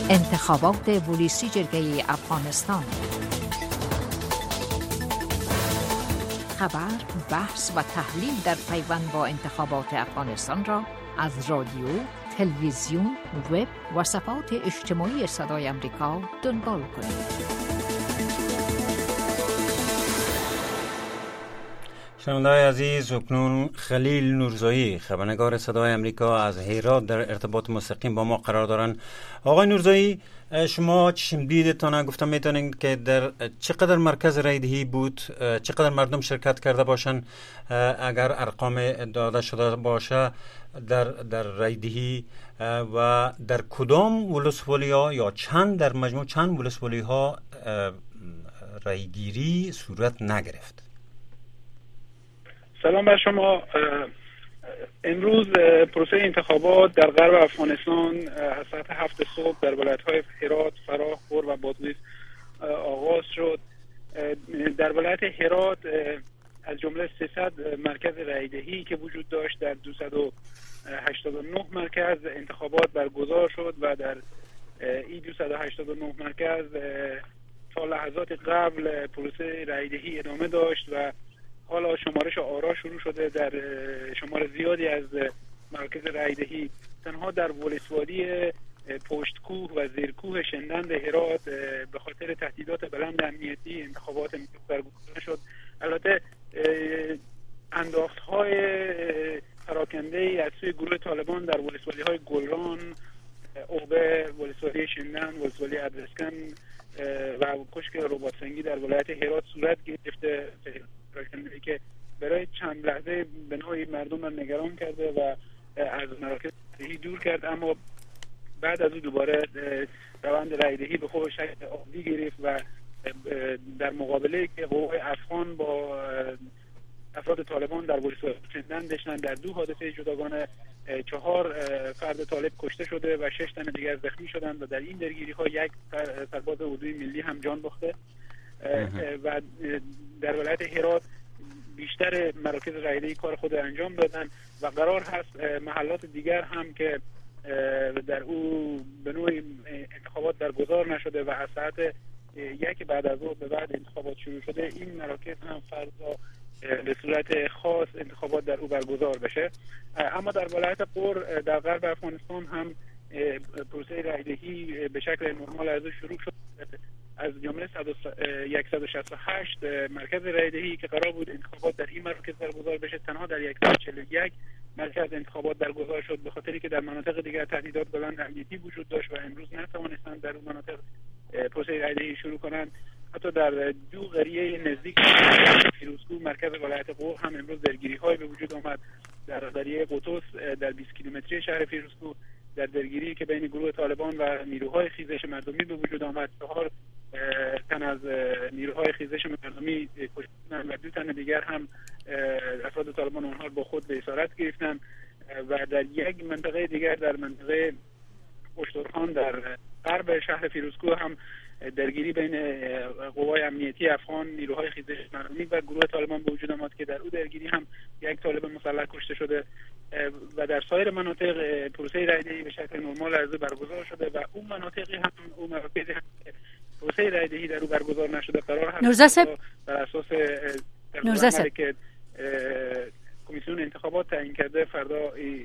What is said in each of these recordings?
انتخابات بولیسی جرگه افغانستان. خبر، بحث و تحلیل در پیوند با انتخابات افغانستان را از رادیو، تلویزیون، وب و صفحات اجتماعی صدای امریکا دنبال کنید. شنونده‌های عزیز، اکنون خلیل نورزایی خبرنگار صدای امریکا از هرات در ارتباط مستقیم با ما قرار دارند. آقای نورزایی، شما چشم دیدتان گفتم میتونین که در چقدر مرکز رایدهی بود، چقدر مردم شرکت کرده باشن، اگر ارقام داده شده باشه در رایدهی، و در کدام ولسوالی ها یا در مجموع چند ولسوالی ها رایگیری صورت نگرفت؟ سلام بر شما. امروز پروسه انتخابات در غرب افغانستان از ساعت 7 صبح در ولایت‌های هرات، فراه، غور و بادغیس آغاز شد. در ولایت هرات از جمله 300 مرکز رایدهی که وجود داشت، در 289 مرکز انتخابات برگزار شد و در این 289 مرکز تا لحظات قبل پروسه رایدهی ادامه داشت و حالا شمارش آرا شروع شده. در شمار زیادی از مراکز رایدهی تنها در ولسوالی پشتکوه و زیرکوه شندند هرات به خاطر تهدیدات بلند امنیتی انتخابات برگزار شد. البته انداخت‌های پراکنده از سوی گروه طالبان در ولسوالی‌های گلران، عقبه، ولسوالی شندند، ولسوالی ادرسکن و کشک رباطسنگی در ولایت هرات صورت گرفته که برای چند لحظه به نوعی مردم را نگران کرده و از مراکز رایدهی دور کرد، اما بعد از او دوباره روند رایدهی به خود شکل عادی گرفت و در مقابله که قوای افغان با افراد طالبان در ولسوالی شندند داشتند، در 2 حادثه جداگانه 4 فرد طالب کشته شده و 6 تن دیگر زخمی شدند و در این درگیری ها 1 سرباز اردوی ملی هم جان باخته. و در ولایت هرات بیشتر مراکز رایدهی کار خود انجام دادن و قرار هست محلات دیگر هم که در او به نوعی انتخابات برگزار نشده و از ساعت 1 بعد از ظهر به بعد انتخابات شروع شده، این مراکز هم فردا به صورت خاص انتخابات در او برگزار بشه. اما در ولایت غور در غرب افغانستان هم پروسه رایدهی به شکل نرمال از شروع شد. از جمله 168 مرکز رایدهی که قرار بود انتخابات در این مراکز برگزار بشه، تنها در 141 مرکز انتخابات برگزار شد، به خاطری که در مناطق دیگر تهدیدات بلند امنیتی وجود داشت و امروز نتوانستند در اون مناطق پروسه رایدهی شروع کنند. حتی در 2 قریه نزدیک فیروزکوه مرکز ولایت غور هم امروز درگیری‌های به وجود آمد. در قریه قطوس در 20 کیلومتری شهر فیروزکوه در درگیری که بین گروه طالبان و نیروهای خیزش مردمی به وجود آمد، 4 تن از نیروهای خیزش مردمی کشته شدند و 2 تن دیگر هم افراد طالبان آنها با خود به اسارت گرفتند. و در یک منطقه دیگر در منطقه اشترخان در غرب شهر فیروزکوه هم درگیری بین قوای امنیتی افغان، نیروهای خیزش مردمی و گروه طالبان به وجود آمد که در او درگیری هم 1 طالب مسلح کشته شده و در سایر مناطق پروسه رایدهی به شکل نرمال از برگزار شده و اون مناطقی هم اون مراکزی هم پروسه رایدهی در او برگزار نشده قرار هست بر اساس نورزه که کمیسیون انتخابات تعیین کرده فردا.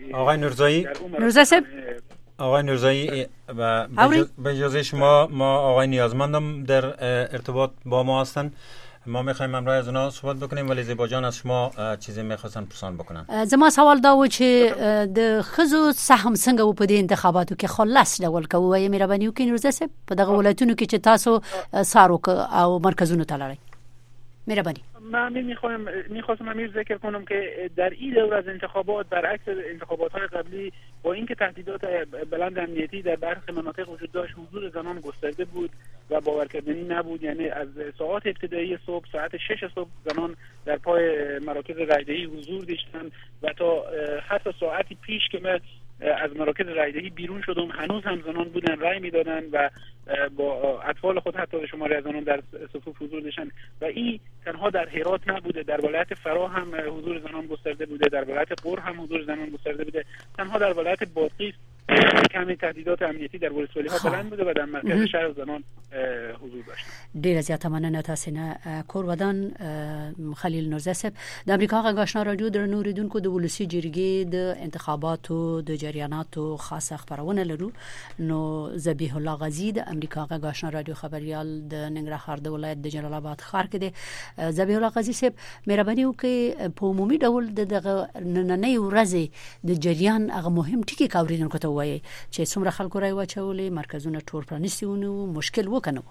آقای نورزایی به اجازه شما، ما آقای نیازمندم در ارتباط با ما هستن، ما میخوایم امروز از اونا صحبت بکنیم، ولی زیبا جان از شما چیزی میخواستن پرسان بکنن. زما سوال دا و چې د خزو سهم څنګه و په دې انتخاباتو کې خلاص ډول کوو یې مهرباني وکړئ نورزه صاحب په دغه ولایتونو کې چې تاسو سارو او مرکزونو ته لاړئ. مهرباني. من میخواستم امیر ذکر کنم که در این دور از انتخابات برعکس انتخابات‌های قبلی با اینکه تهدیدات بلند امنیتی در برخی مناطق وجود داشت، حضور زنان گسترده بود و باورکردنی نبود. یعنی از ساعات ابتدایی صبح، ساعت 6 صبح زنان در پای مراکز رایدهی حضور داشتند و تا حتی ساعتی پیش که من از مراکز رایدهی بیرون شدم هنوز هم زنان بودن، رای میدادن و با اطفال خود حتی شماری از زنان در صفوف حضور داشتن و این تنها در هرات نبوده، در ولایت فراه هم حضور زنان گسترده بوده، در ولایت غور هم حضور زنان گسترده بوده، تنها در ولایت بادغیس کمی تهدیدات امنیتی در ولسوالی‌ها بلند بوده و در مرکز شهر زنان حضور داشتن. ډیر زیات مننه تاسو نه کورودان خلیل نورزی صاحب د امریکا غږ آشنا رادیو در نوریدونکو د ولسی جرګې د انتخاباتو د جریاناتو خاصه خبرونه لرو. نو ذبیح الله غازی د امریکا غږ آشنا رادیو خبريال د ننګرهار د ولایت د جلال آباد ښار کې دی. ذبیح الله غازی صاحب مهرباني وکړئ په عمومي ډول د نننۍ ورځې د جریان هغه مهم ټکی کاوریدونکو ته وایي چې څومره خلکو راي واچولې مرکزونه ټول پرانیستیونه مشکل وکنه.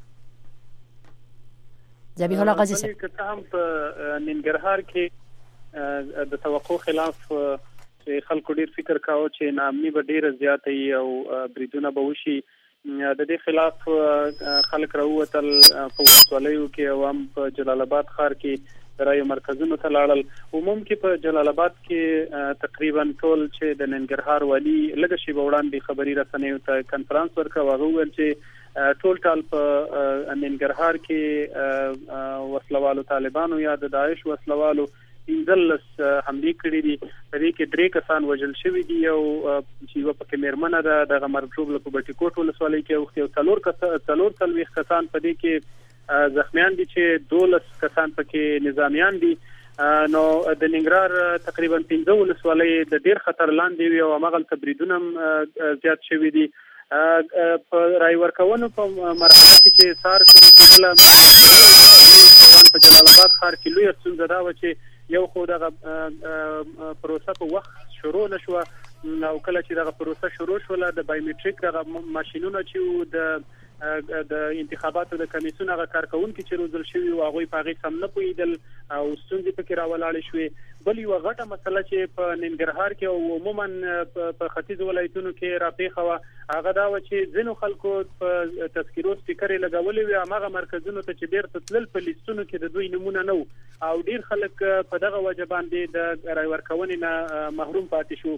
ذبیح الله غازی صاحب که هم په ننګرهار کې د توقع خلاف چې خلکو ډیر فکر کاوه چې ناامني به ډیره زیاته وي او بریدونه به وشي، د دې خلاف خلک راووتل په ولسوالیو کې او هم په جلال آباد ښار کې رایو مرکزونو ته لاړل. عموم کې په جلال آباد کې تقریبا ټول چې د ننګرهار والی لږ شی وړاندې خبري رسنیو ته کانفرنس ورکاوه، هغه ویل چې ټول په ننګرهار کې وسلوالو طالبانو یا د داعش وسلوالو 15 حملې کړې دي، په دې کې 3 کسان وژل شوي دي او چې یو پکې میرمنه ده د مرجوب په بټي کوټ ولسوالۍ کې او 4 کسان په دې کې زخمیان دي چې 12 کسان پکې نظامیان دي. نو د ننګرهار تقریبا 15 ولسوالۍ د ډیر خطر لاندې وي او هغه تبریدونه زیات شوي دي. په رای ورکونو په مرحله کې چې سار شروع کېدل په جلال آباد ښار کې لوی ستونزه دا و چې یو خو دغه پروسه په وخت شروع نشو او کله چې دغه پروسه شروع شوله د بایومټریک دغه ماشينونه چې د انتخاباتو د کمیسیون هغه کارکونکو چې روزل شوی او هغه په هغه سم نه پویدل او ستونزې پکې راولاړې شوې. بل یو غټه مسله چې په ننګرهار کې او عموما په ختیځ ولایتونو کې راپېښه هغه دا و چې ځینو خلکو په تذکیرو سپیکر لګولې وي، هغه مرکزونو ته چې بیرته تلل په لیستونو کې د دوی نمونه نه او ډیر خلک په دغه وجه باندې د رای ورکونې نه محروم پاتې شو.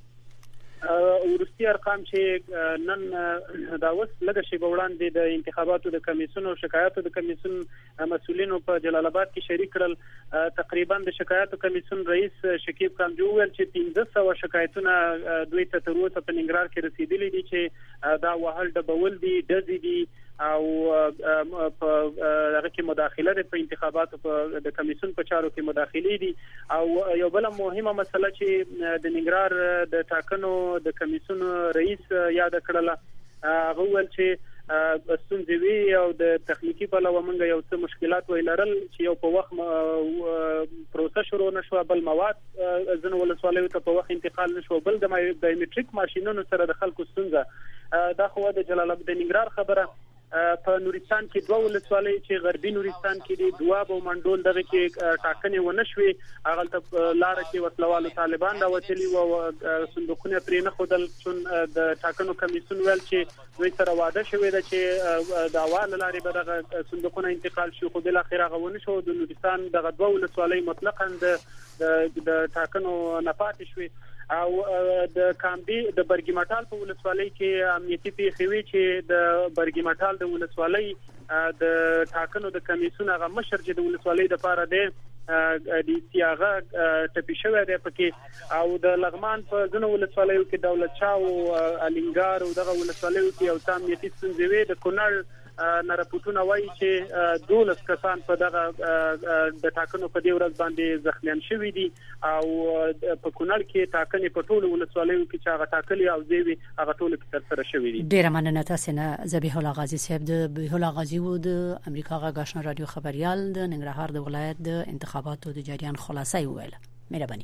ورستي ارقام چې نن دا وس لږ شی وړاندې د انتخاباتو د کمیسیون او شکایاتو د کمیسیون مسؤلینو په جلال آباد کې شریک کړل. تقریبا د شکایاتو کمیسیون رئیس شکیب کامجو ویل چې 1500 شکایتونه دوی ته تر اوسه په ننګرهار کې رسیدلي دي چې دا وهل ډبول دي، ډزې دي او په هغه کې مداخله ده، په انتخاباتو په د کمیسیون په چارو کې مداخلي دي. او یو بل مهمه مسله چې د ننګرهار د ټاکنو د کمیسیون رئیس یاد کړله، هغه ول چې ستونزې وی او د تخنیکی په لور موږ یو څه مشکلات ویلرل چې یو په وخت پروسه شروع نشو، بل مواد ځنه ولسوالیو ته په وخت انتقال نشو، بل د بایومټریک ماشينونو سره د خلکو ستونزه. دا خو د جلال آباد د ننګرهار خبره. په نورستان کې 2 ولسوالۍ چې غربي نورستان کې دي، دواب او منډول دغه کې ټاکنې ونشوي، هغه ته لار کې وسلوالو طالبان دا وتلی او صندوقونه پرې نه خودل چون د ټاکنو کمیسیون ویل چې دوی سره وعده شوې ده چې د اول لارې به دغه صندوقونه انتقال شي، خو بل اخر هغه ونه شو. د نورستان دغه 2 ولسوالۍ مطلقاً د ټاکنو نه پاتې شوې. او د کامبي د برګیمټال په ولسوالۍ کې امنیتي پیښې وی چې د برګیمټال د ولسوالۍ د ټاکنو د کمیسیون هغه مشر چې د ولسوالۍ د پاره دی د سیاغه ټپي شوی دی پکې، او د لغمان په ځنو ولسوالیو کې دولت شاه او الینګار او دغه ولسوالیو کې یو تام نیتی ستونزې وي. د کونړ نارپوتونه وایي چې 12 کسان په دغه د ټاکنو په دی ورځ باندې زخمیان شوي دي او په کونړ کې ټاکنې په ټولو ولسوالیو کې چې هغه ټاکلي او زیوي هغه ټولو کې ترسره شوي دي. ډیره مننه تاسو نه ذبیح الله غازی صاحب. د ذبیح الله غازی و د امریکا غږ آشنا رادیو خبريال د ننګرهار د ولایت د انتخاباتو د جریان خلاصي ویل. مهرباني.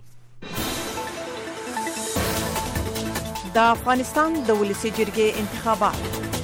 د افغانستان د ولسی جرګې انتخابات،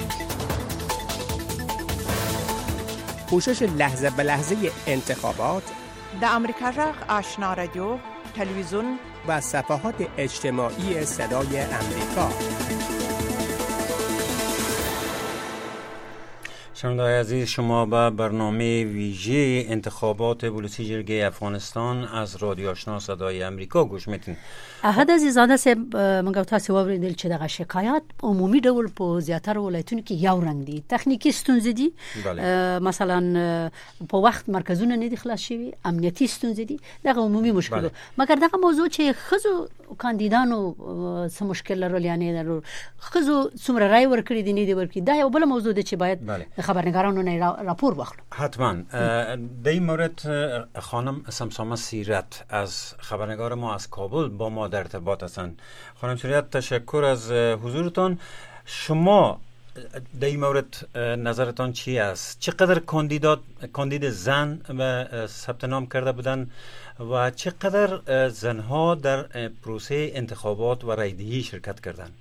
پوشش لحظه به لحظه انتخابات د امریکا غږ آشنا رادیو، تلویزیون و صفحات اجتماعی صدای امریکا. شنونده‌های عزیز، شما به برنامه ویژه انتخابات ولسی جرگه افغانستان از رادیو آشنا صدای امریکا گوش میتین. احد عزیزاده صاحب موږ تاسو ووریدل چې دغه شکایات عمومي ډول په زیاتره ولایتونو کې یو رنګ دي، تخنیکی ستونزې دي، مثلا په وخت مرکزونه نه دي خلاص شوي، امنیتي ستونزې دي، دغه عمومي مشکل. مګر دغه موضوع چې خزو کاندیدانو څه مشکل لرل، یعنی خزو څومره رای ورکړي دي نه دي ورکړي، دا یو بل موضوع ده چې باید خبرنگارانو نه راپور واخلو. حتما در این مورد خانم سمسامه سیرت از خبرنگار ما از کابل با ما در ارتباط هستند. خانم سیرت، تشکر از حضورتان. شما در این مورد نظرتان چی است؟ چقدر کاندید زن ثبت نام کرده بودن و چقدر زنها در پروسه انتخابات و رایدهی شرکت کردند؟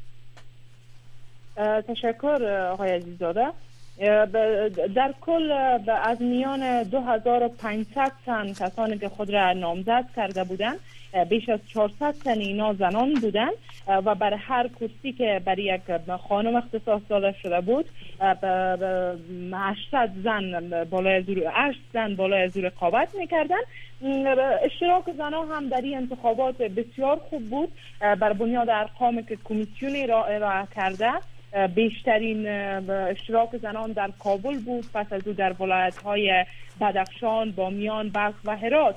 تشکر آقای عزیزاده. در کل از میان 2500 تن کسانی که خود را نامزد کرده بودند، بیش از 400 تن اینا زنان بودند و بر هر کرسی که برای یک خانم اختصاص داده شده بود 800 زن بالای از رقابت میکردند. اشتراک زنان هم در این انتخابات بسیار خوب بود. بر بنیاد ارقامی که کمیسیونی را ارائه کرده، بیشترین اشتراک زنان در کابل بود، پس از او در ولایت‌های بدخشان، بامیان، بلخ و هرات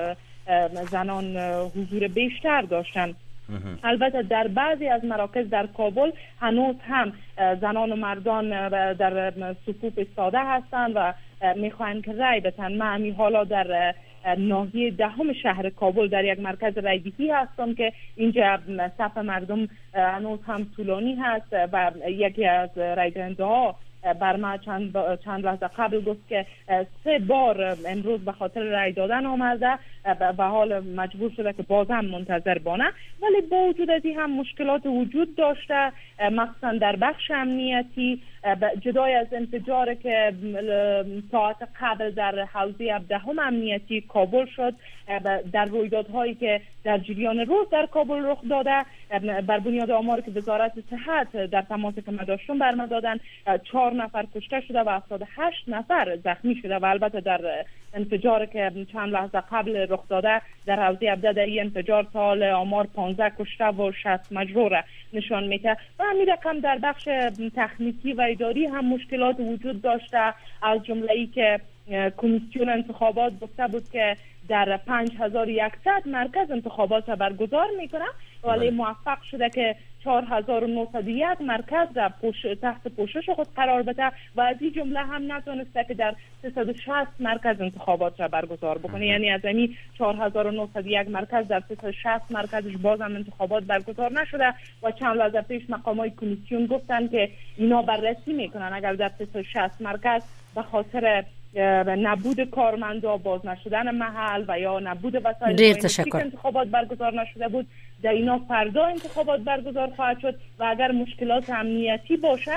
زنان حضور بیشتر داشتند. البته در بعضی از مراکز در کابل هنوز هم زنان و مردان در صفوف ایستاده هستند و میخواهند که رای بدن. من همین حالا در ناحیه 10 شهر کابل در یک مرکز رایدهی هستم که اینجا صف مردم هنوز هم طولانی هست و یکی از رایدهنده‌ها بر ما چند لحظه قبل گفت که 3 بار امروز به خاطر رای دادن آمده و حال مجبور شده که باز هم منتظر بانه. ولی با وجود از این هم مشکلات وجود داشته، مخصوصا در بخش امنیتی. جدای از انفجار که ساعت قبل در حوزه 17 امنیتی کابل شد، در رویدادهایی که در جریان روز در کابل رخ داده، بر بنیاد آماری که وزارت صحت در تماسی که ما داشتم برما دادن، 4 نفر کشته شده و 78 نفر زخمی شده. و البته در انفجار که چند لحظه قبل رخ داده در حوزه 17 در این انفجار سال آمار 15 کشته و 60 مجروح نشان میده. و همین رقم در بخش تخنیکی و اداری هم مشکلات وجود داشته، از جمله ای که کمیسیون انتخابات گفته بود که در 5100 مرکز انتخابات را برگزار میکنه، ولی موفق شده که 4901 مرکز را تحت پوشش خود قرار بده و از این جمله هم نتونسته که در 360 مرکز انتخابات را برگزار بکنه. یعنی از این 4901 مرکز در 360 مرکزش بازم انتخابات برگزار نشده و چند لحظه پیش مقامات کمیسیون گفتن که اینا بررسی میکنن اگر در 360 مرکز به خاطر نبود کارمندا، باز نشدن محل و یا نبود وسایل انتخابات برگزار نشده بود، در اینا فردا انتخابات برگزار خواهد شد و اگر مشکلات امنیتی باشه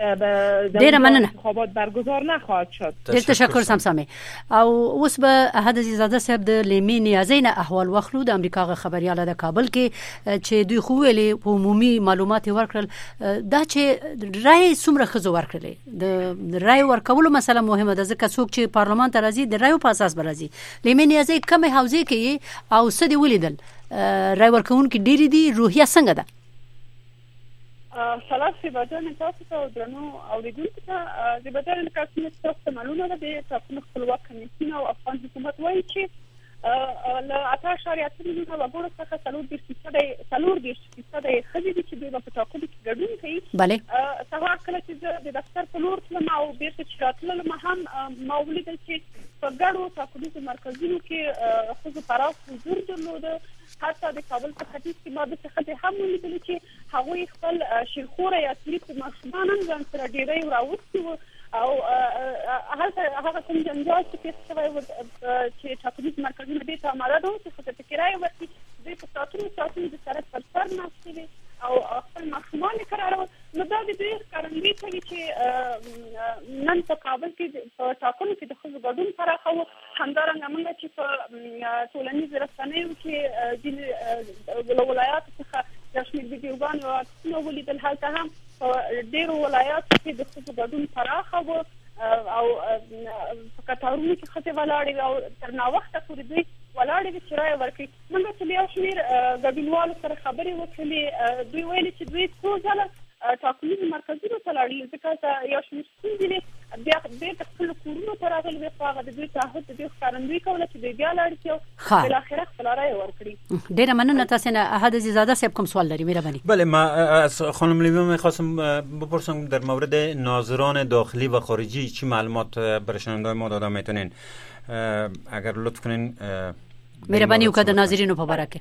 ډیره مننه، انتخابات برگزار نخواهد شد. ډیر تشکر سمسامه. او اوس به احد عزیزاده صاحب د لیمې نیازۍ نه احوال واخلو. د امریکا غ خبرياله د کابل کې چې دوی خو ویلي په عمومي معلومات ورکړل دا چې رای څومره خزو ورکړي. د رای ورکولو مسله مهمه ده ځکه څوک چې پارلمان ته راځي د رایو په اساس برازي. لیمې نیازۍ کومه حوزه کې او څه دی ولیدل؟ رای ورکونکي ډیری دي، روحیه څنګه ده؟ سلام سیبادان تاسو ته درنو اوریدونکو ته د بدل کارتونه تاسو معلومه ده د تاسو خپلواک کمیسیون او افغان حکومت وایي چې له 18.8 میلیونه وګړو څخه 40% خځې دي چې د ټاکنو کې ګډون کوي. بله سهار کله چې د دفتر په لور تلم او بیرته چې راتلم هم ما ولیدل چې په ګډو ټاکنو مرکزونو کې خځو پراخ حضور درلوده. حتی د کابل په ختیځ کې ما د څه هم ولیدل چې هغوی خپل شیرخوره یا تلیپ ماشومان ځان سره ډیری راوستي وو او هغه کوم جنجال چې شوی و چې ټاکنیز مرکزونه دې ته آماده دي چې خپل کرایه ورکړي، دوی په ساعتونو د سړک پر سر ناستې وي او خپل ماشومان یې کرارول. نو دا د دوی ښکارندویي کوي چې نن په کابل کې په ټاکنو کې د ښځو ګډون پراخه و. همدارنګه موږ چې په ټولنیزو رسنیو کې ځینې له ولایاتو څخه د شمېر ویډیوګانې او عکسونه ولیدل، هلته هم ډېرو ولایاتو کې د ښځو ګډون پراخه و او په قطارونو کې ښځې ولاړې او تر ناوخته پورې دوی ولاړې وې چې رایه ورکړي. موږ چې له یو شمېر ګډونوالو سره خبرې وکړلې، دوی ویلي چې دوی څو ځله ټاکنیزو مرکزونو ته لاړل، ځکه یو شمېر ستونزې بیا بېرته خپلو کورونو ته راغلي وې، خو هغه د دوی تعهد د دوی ښکارندویي کوله چې دوی بیا لاړ شي او بالاخره خپله رایه ورکړي. ډېره مننه. تاسې نه احد عزیزاده صاحب کوم سوال لري؟ مهرباني. بله، ما از خانم لیوی میخواستم بپرسم در مورد ناظران داخلی و خارجی چی معلومات برای شنونده‌های ما داده میتونین؟ اگر لطف کنین مهرباني وکړئ د ناظرینو په باره کې.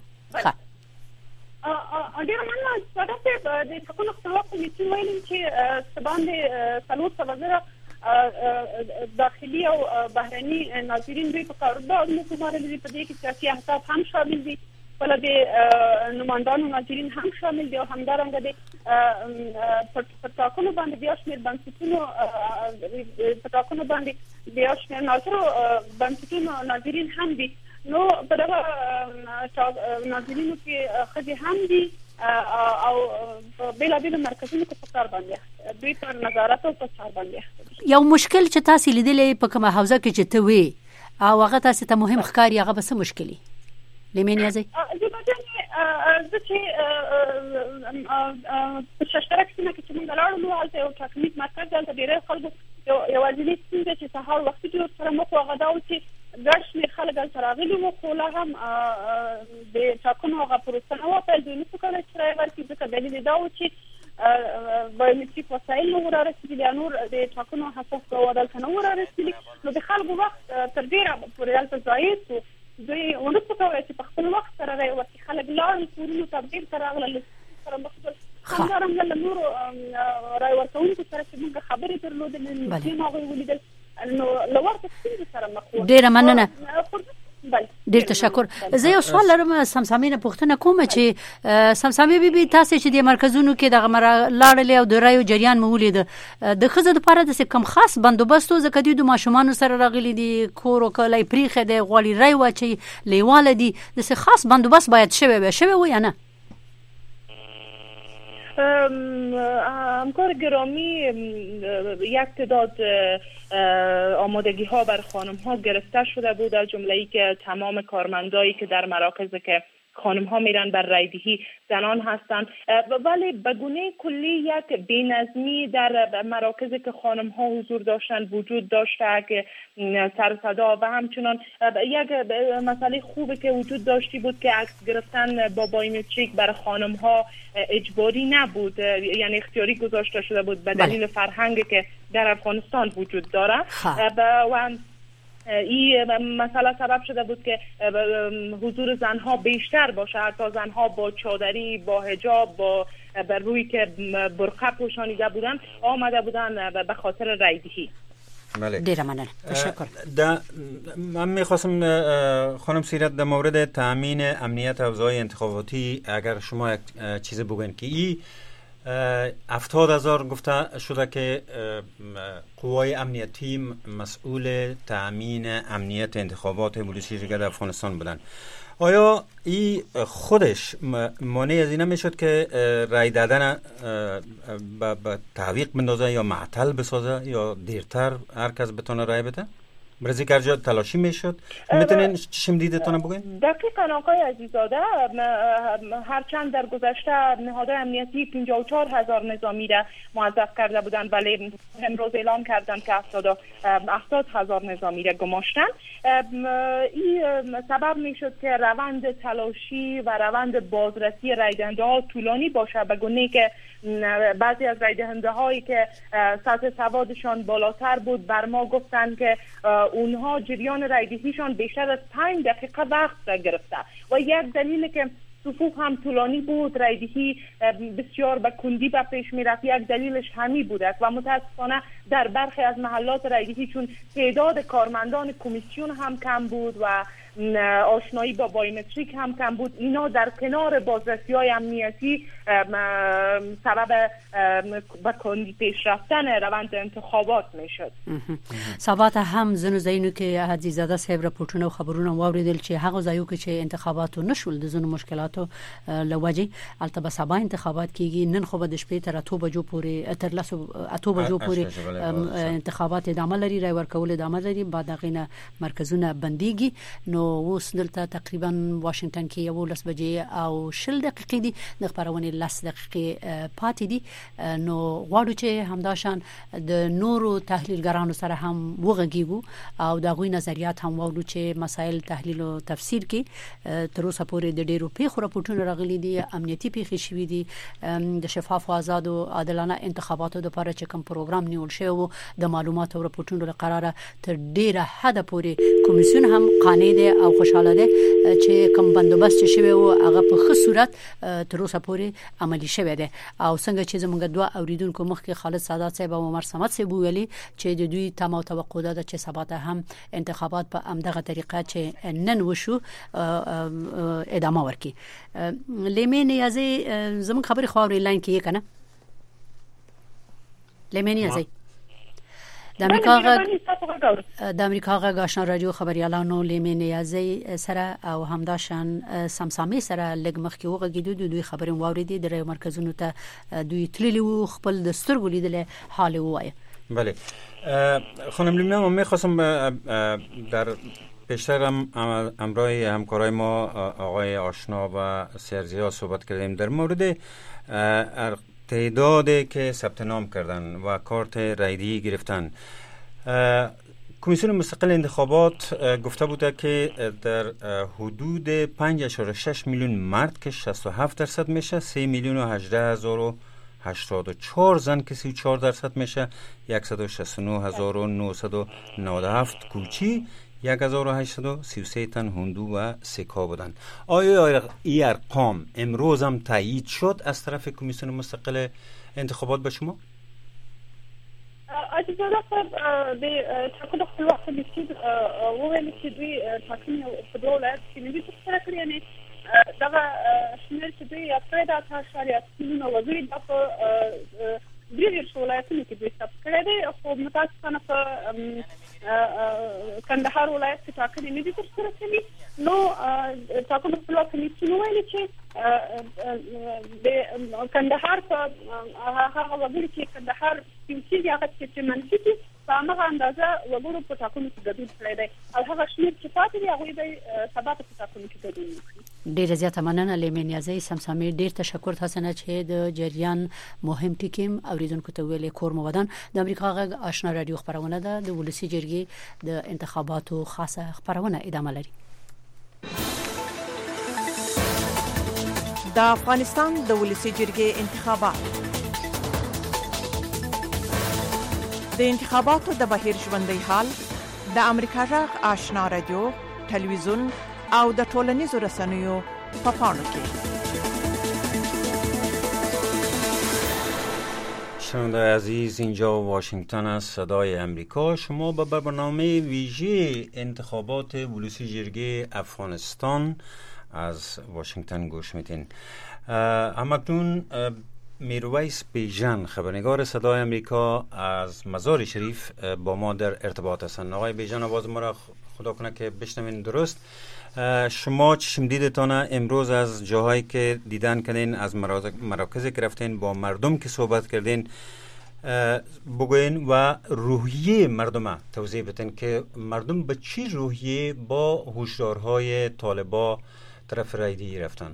ډېره مننه. ساده صاحب د ټاکنو خپلواک کمیسیون ویلي چې څه باندې 400 زره داخلي او بهرني ناظرین دوی په کارګرانو ګمارل دي، په دې کې سیاسي احزاب هم شامل دي، بل د نمائندانو ناظرین هم شامل دي او همدارنګه د په ټاکنو باندې بیا شمېر بنسټونو په ټاکنو باندې بیا شمېر ناظرو بنسټونو ناظرین هم دي. نو په دغه ناظرینو کې ښځې هم دي او بېلابېلو مرکزونو کې په کار باندې دوی په نظارت او په کار باندې. یو مشکل چې تاسې لیدلی په کومه حوزه کې چې ته وې او هغه تاسې ته مهم ښکاري، هغه به څه مشکل وي؟ لیمې نیازۍ زه چې په ششترک سیمه کې چې موږ لاړو، هلته یو ټاکنیز مرکز دی، هلته ډېری خلکو یوازینۍ ستونزه چې سهار وختي چې ورسره مخ وو هغه دا و چې ګډ شمېر خلک هلته راغلي وو، خو لا هم د ټاکنو هغه پروسه نه وه پیل. دوی نشو کولی چې رایه ورکړي، ځکه دلیل یې دا و چې بایومټریک وسایل نه وو رارسېدلي یا نور د ټاکنو حساس مواد هلته نه وو رارسېدلي. نو د خلکو وخت تر ډېره پورې هلته ضایع شو. دوی ونشو کولی چې په خپل وخت سره رایه ورکړي. خلک لاړل، کورونو ته بېرته راغلل، سره مخ شول. همدارنګه له نورو رایه ورکوونکو سره چې موږ خبرې درلودلې، نږدې مو هغوی ولیدل، نو له ورته ستونزو سره مخ وو. ډېره مننه. ډېر تشکر. زه یو سوال لرم سمسامې نه پوښتنه کوم چې سمسامې بیبي تاسې چې د مرکزونو کې دغه لاړلې او د رایو جریان مو ولید، د ښځو دپاره داسې کوم خاص بندوبست و؟ ځکه دوی د ماشومانو سره راغلي دي، کور و کلی پرېښی دی، غواړي رای واچوي، لیواله دي، داسې خاص بندوبست باید شوی و یا نه؟ همکار گرامی، یک تعداد آمادگی ها بر خانم ها گرفته شده بود، از جمله ای که تمام کارمندایی که در مراکز که خانم ها میرن بر رایدهی زنان هستند، ولی به گونه کلی یک بی‌نظمی در مراکزی که خانم ها حضور داشتن وجود داشته که سر صدا و همچنان یک مسئله خوبی که وجود داشتی بود که عکس گرفتن با بایومتریک برای خانم ها اجباری نبود، یعنی اختیاری گذاشته شده بود به دلیل فرهنگی که در افغانستان وجود داره و این مسئله سبب شده بود که حضور زنها بیشتر باشه، حتی زنها با چادری، با حجاب، با بر روی که برقع پوشانیده بودن آمده بودن به خاطر رایدهی. بله. ډیره مننه. تشکر. من میخواستم خانم سیرت در مورد تامین امنیت حوزه‌های انتخاباتی اگر شما یک چیز بگوین که این 70,000 گفته شده که قوای امنیتی مسئول تامین امنیت انتخابات ولسی در افغانستان بودن. آیا این خودش مانع از این نمیشد که رای دادن به تعویق بندازه یا معطل بسازه یا دیرتر هر کس بتونه رای بده؟ برای که ارجاع تلاشی میشد. میتونین چشم دیدتون بگوین؟ دقیقاً آقای عزیزاده، هرچند در گذشته نهادهای امنیتی 54,000 نظامی را موظف کرده بودند، ولی امروز اعلام کردند که 80,000 نظامی را گماشتند. این سبب میشد که روند تلاشی و روند بازرسی رای دهنده ها طولانی باشه، به گونه که بعضی از رای دهنده هایی که سطح سوادشان بالاتر بود بر ما گفتند که اونها جریان رایدهیشان بیشتر از 5 دقیقه وقت گرفته و یک دلیل که صفوف هم طولانی بود، رایدهی بسیار به کندی به پیش می رفت، یک دلیلش همی بود است و متاسفانه در برخی از محلات رایدهی چون تعداد کارمندان کمیسیون هم کم بود و آشنایی با بایومتریک هم کم بود. اینا در کنار بازرسی‌های امنیتی سبب به کندی پیش رفتن روند انتخابات میشد. سبات هم زنو زینو که عزیزاده صاحب راپورټونه او خبرونه واوریدل چې هغه ځایو کې چې انتخاباتو نشول د زنو مشکلاتو لوجه البته به سبا انتخابات کیږي. نن خو به د شپې تر 8 بجو پورې تر 8 بجو پورې انتخابات ادامه لري، رای ورکول ادامه لري، بعد غینه مرکزونه بنديږي. نو اوس دلته تقریبا واشنگټن کې یو 10 بجې او 10 دقیقې دي، د خبرونه 10 دقیقې پاتې دي. نو غواړو چې همداشان د نورو تحلیلګرانو سره هم وغږیږو او د غوي نظریات هم واورو چې مسائل تحلیل او تفسیر کې تر اوسه پورې د ډیرو پیښو راپورټونه راغلي دي، امنیتي پیښې شوې دي، د شفاف او آزاد او عادلانه انتخاباتو لپاره چې کوم پروګرام نیول شوی د معلوماتو او راپورټونو لپاره تر ډیره حد پورې کمیسیون هم قانع دی او خوشاله دی چې کوم بندوبست شوی او هغه په ښه صورت تر اوسه پورې عملی شوی دی. او څنګه چې زموږ دوه اوریدونکو مخکې خالد سادات صاحب او عمر صمد صاحب ویلي چې د دوی تمام توقع ده چې سبا ته هم انتخابات په امدغه طریقه چې نن وشو ادامه ورکړي. لیمه نیازي زموږ خبري خو لاین کې کنه لیمه نیازي د امریکا غږ آشنا رادیو خبريالانو لیمه نیازي سره او همداشان سمسامي سره لګ مخ کې وغږیدو دوی خبرې واوریدي د رایو مرکزونو ته دوی تللی و خپل د سترګو لیدل حال وایي. بله خانم لیمه ما می‌خواستم در پیشتر همراه همکارای ما آقای آشنا و سرزیا صحبت کردیم در مورد تعدادی که ثبت نام کردن و کارت رایده‌ای گرفتن. کمیسیون مستقل انتخابات گفته بوده که در حدود 5.6 میلیون مرد که 67% میشه، 3,018,084 زن که 34% میشه، 169,997 کوچی، 1833 تن هندو و سکا بودن. آیا این ارقام امروز هم تایید شد از طرف کمیسیون مستقل انتخابات به شما؟ اجازه صاحب د ټاکنو خپلواک کمیسیون وویل چې دوی ټاکنې په دوه ولایتو کې نه دي ترسره کړې، یعنې دغه شمېر چې دوی یاد کړی دا 8.3 وګړي دا په دېرشو ولایتونو کې دوی ثبت کړی دی، خو متاسفانه په کندهار ولایت کې ټاکنې نه دي ترسره شوي. نو ټاکنو خپلواک کمیسیون وویل چې د کندهار په هغه وګړي چې کندهار سیمسي دي هغه چې منفي دي په هغه اندازه وګړو په ټاکنو کې ګډون کړی دی او هغه شمېر چې پاتې دي هغوی به سبا په ټاکنو کې ګډون وکړي. ډیره زیاته مننه لیمه نیازي سمسامي. ډیر تشکر تاسو نه چې د جریان مهم ټکیم اوریدونکو ته ویلې کور مو ودان. د امریکا غږ آشنا رادیو خبرونه ده د ولسی جرګې د انتخاباتو خاصه خبرونه ادامه لري. د افغانستان د ولسی جرګې انتخابات د انتخاباتو د بهیر ژوندۍ حال د امریکا غږ آشنا رادیو تلویزیون او د ټولنیزو رسنیو په پاڼو کې. شنونده عزیز، اینجا واشنگتن است، صدای امریکا. شما به برنامه ویژه انتخابات ولسی جرگه افغانستان از واشنگتن گوش میتین. همکنون میرویس بیژن خبرنگار صدای امریکا از مزار شریف با ما در ارتباط هستند. آقای بیژن، آواز ما را خدا کنه که بشنوین درست. شما چشم دیدتان امروز از جاهایی که دیدن کردین، از مراکزی که رفتین، با مردم که صحبت کردین، بگوین و روحیه مردم توضیح بدین که مردم به چی روحیه با هشدارهای طالبا طرف رایده‌ای رفتن؟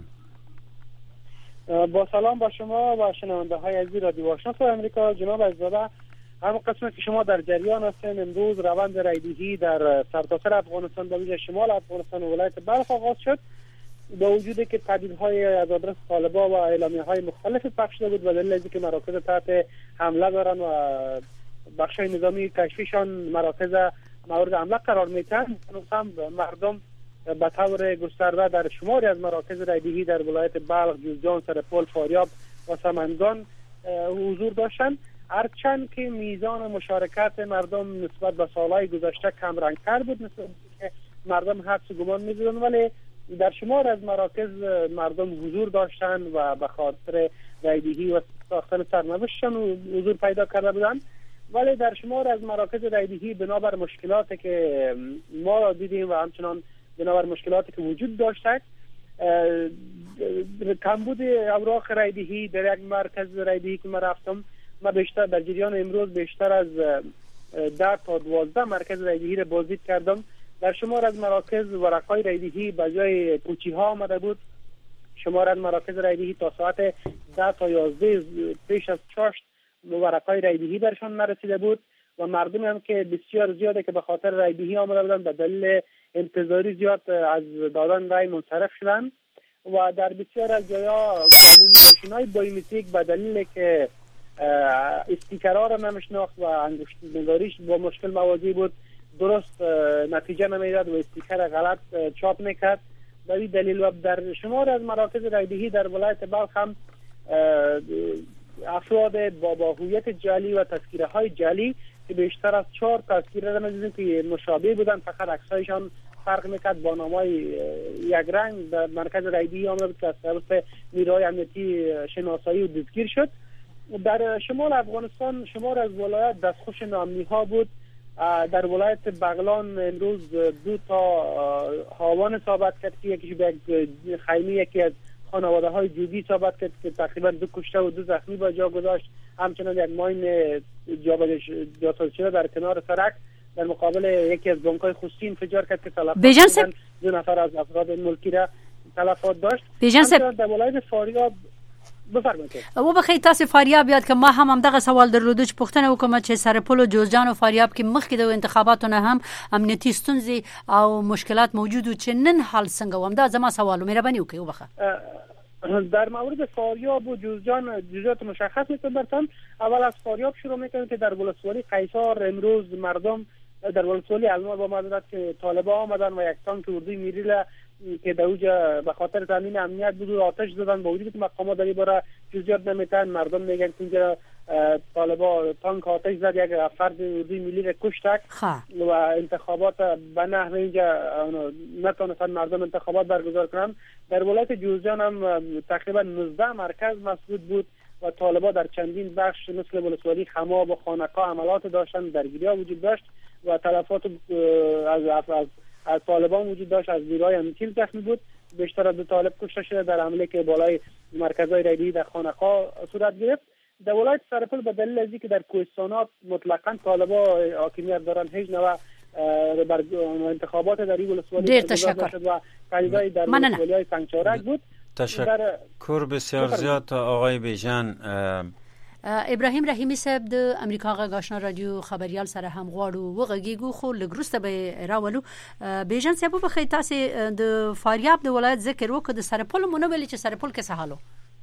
با سلام با شما و شنونده های عزیز رادیو آشنا آمریکا. جناب عزیزاده، هم قسمت که شما در جریان هستین، امروز روند رایدهی در سرتاسر افغانستان به ویژه شمال افغانستان و ولایت بلخ آغاز شد، با وجودی که تهدیدهای از آدرس طالبا و اعلامیه‌های مختلف پخش شده بود و دلیل از اینکه مراکز تحت حمله دارن و بخش‌های نظامی کشفیشان مراکز مورد حمله قرار میدن، هم مردم به طور گسترده در شماری از مراکز رایدهی در ولایت بلخ، جوزجان، سرپل، فاریاب و سمنگان حضور داشتند. هرچند که میزان مشارکت مردم نسبت به سالهای گذشته کم رنگتر بود، نسبت که مردم حدس و گمان می‌زدن، ولی در شمار از مراکز مردم حضور داشتن و به خاطر رایدهی و ساختن سرنوشتشان حضور پیدا کرده بودند. ولی در شمار از مراکز رایدهی بنابر مشکلاتی که ما دیدیم و همچنان بنابر مشکلاتی که وجود داشته، کمبود اوراق رایدهی در یک مرکز رایدهی که ما رفتم، ما بیشتر در جریان امروز بیشتر از 10 تا 12 مرکز رایدهی را بازدید کردم. در شمار از مراکز ورقای رایدهی به جای پوچی ها آمده بود. شمار از مراکز رایدهی تا ساعت 10 تا 11 پیش از چاشت ورقای رایدهی درشان نرسیده بود و مردم هم که بسیار زیاده که به خاطر رایدهی آمده بودن به دلیل انتظاری زیاد از دادن رای منصرف شدن و در بسیار از جایا ماشین‌های بایومتریک به دلیل که استیکرها را نمیشناخت و انگشت نگاریش با مشکل مواجه بود، درست نتیجه نمیداد و استیکر غلط چاپ میکرد. به این دلیل و در شمار از مراکز رایدهی در ولایت بلخ هم افراد با هویت جعلی و تذکیره های جعلی که بیشتر از 4 تذکیره را می‌دیدیم که مشابه بودن، فقط عکسایشان فرق میکرد با نامای یک رنگ در مرکز رایدهی آمده بود که از طرف نیروهای امنیتی شناسایی و دستگیر شد. در شمال افغانستان شمار از ولایت دستخوش نامنی ها بود. در ولایت بغلان امروز 2 تا هاوان ثابت کرد که یکیش به خیمه یکی از خانواده های جوگی ثابت کرد که تقریبا 2 کشته و 2 زخمی با جا گذاشت. همچنان یک ماین جاسازی شده در کنار سرک در مقابل یکی از بانک‌های خصوصی انفجار کرد که تلفات 2 نفر از افراد ملکی را تلفات داشت. در ولایت فاریاب بفرمایید. او بخیر تاسو فاریاب یاد که ما هم دغه سوال درلودو چې پوښتنه وکړه چې سرپل او جوزجان او فاریاب کې مخکې د انتخاباتو نه هم امنیتي ستونزې او مشکلات موجود و چې نن حل څنګه و. دا زما سوال مهرباني وکړئ وبخه. در مورد فاریاب و جوزجان جزئیات مشخص میتونم براتون. اول از فاریاب شروع میکنم که در ولسوالی قیصار امروز مردم در ولسوالی علما با مدد که طالبان آمدن و یک تانک اردوی میریله که در اوجا به خاطر تامین امنیت بود آتش زدن. با وجودی که مقامات در این باره جزئیات نمیتن، مردم میگن که اینجا طالبان تانک آتش زد، یک فرد اردوی ملی را کشتک و انتخابات به نحو اینجا نتونستن مردم انتخابات برگزار کنن. در ولایت جوزجان هم تقریبا 19 مرکز مسدود بود و طالبان در چندین بخش مثل ولسوالی خماب و خانقاه عملات داشتن، درگیری‌ها وجود داشت و تلفات از طالبان وجود داشت. از نیروهای امنیتی زخمی بود. بیشتر از 2 طالب کشته شده در حمله که بالای مرکزهای رایدهی در خانقاه صورت گرفت. در ولایت سرپل به دلیل از اینکه در کوهستانات مطلقاً طالبان حاکمیت دارن، هیچ نوع بر انتخابات در این ولسوالی دیر تشکر و خریدای در ولسوالی‌های سنگچارک بود. تشکر بسیار زیاد آقای بیژن. ابراهیم رحیمی صاحب د امریکا غږ آشنا رادیو خبريال سره هم غواړو وغږیږو خو لګرسته به راولو. بیژن صاحب په خې تاسو د فاریاب د ولایت ذکر وکړ، د سرپل مونږ ویل چې سرپل کې څه حالو؟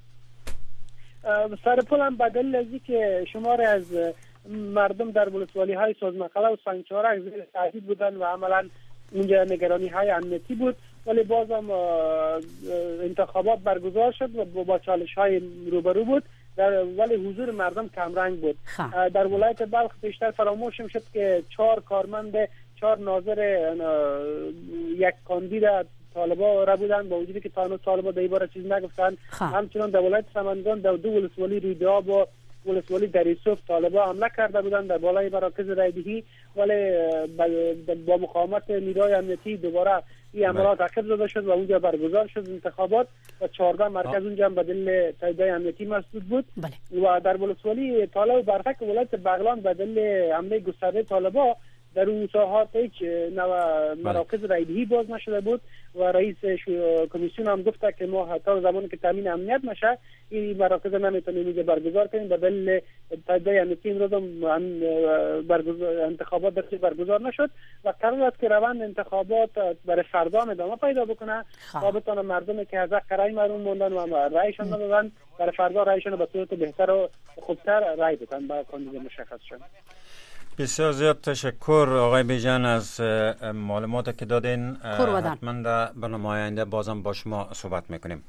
سرپل هم بدل لذی که شمار از مردم در ولسوالی های سازمقله و سنگچارک زیر تهدید بودن و عملا اونجا نگرانی های امنیتی بود، ولی بازم انتخابات برگزار شد و با چالش های روبرو بود، ولی حضور مردم کمرنگ بود. در ولایت بلخ بیشتر فراموش شد که 4 کارمند 4 ناظر یک کاندید طالبا را بودن، با وجودی که طالبا در این باره چیز نگفتن. همچنان در ولایت سمنگان در 2 ولسوالی رویداد و ولسوالی در یوسف طالبا حمله کرده بودند در بالای مراکز رایدهی، ولی با مقاومت نیروهای امنیتی دوباره این عملیات عقب زده شد و اونجا برگزار شد انتخابات و 14 مرکز اونجا هم به دلیل تاییدهای امنیتی مسدود بود. و در ولسوالی طالب و برفک ولایت بغلان به دلیل حمله گسترده طالبا در اون ساحات هیچ مراکز رایدهی باز نشده بود و رئیس کمیسیون هم گفته که ما حتی زمانی که تامین امنیت نشه این مراکز نمیتونیم اینجا برگزار کنیم. به دلیل تاییدهای امنیتی امروز انتخابات برگزار نشد و قرار است که روند انتخابات برای فردا ادامه پیدا بکنه تا بتونه مردمی که از حق رای محروم موندن و رایشان ندادن برای فردا رایشان به صورت بهتر و خوبتر رای بدن با کاندید مشخص شد. بسیار زیاد تشکر آقای بیژن از معلوماتی که دادین. حتما در برنامه آینده بازم با شما صحبت میکنیم.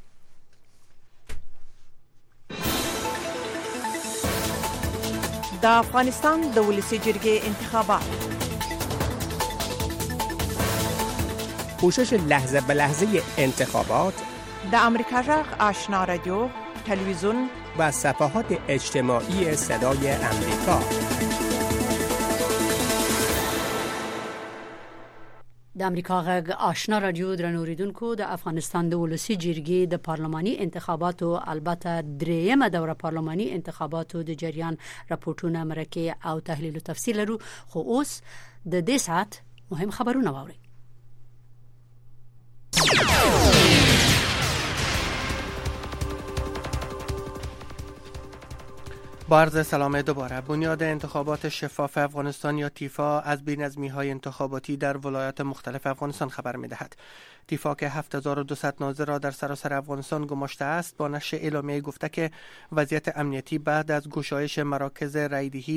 د افغانستان د ولسی جرګې انتخابات پوشش لحظه به لحظه انتخابات در امریکا جغ آشنا رادیو، تلویزیون و صفحات اجتماعی صدای امریکا. د امریکا غږ آشنا رادیو درنو اوریدونکو، د افغانستان د ولسی جرګې د پارلماني انتخاباتو البته دریمه دوره پارلماني انتخاباتو د جریان راپورټونه مرکه او تحلیل او تفصیل لرو. خو اوس د دې ساعت مهم خبرونه واورئ. با عرض سلام دوباره. بنیاد انتخابات شفاف افغانستان یا تیفا از بی‌نظمی‌های انتخاباتی در ولایات مختلف افغانستان خبر می‌دهد. تیفا که 7200 ناظر را در سراسر افغانستان گماشته است، با نشر اعلامیه گفته که وضعیت امنیتی بعد از گشایش مراکز رایدهی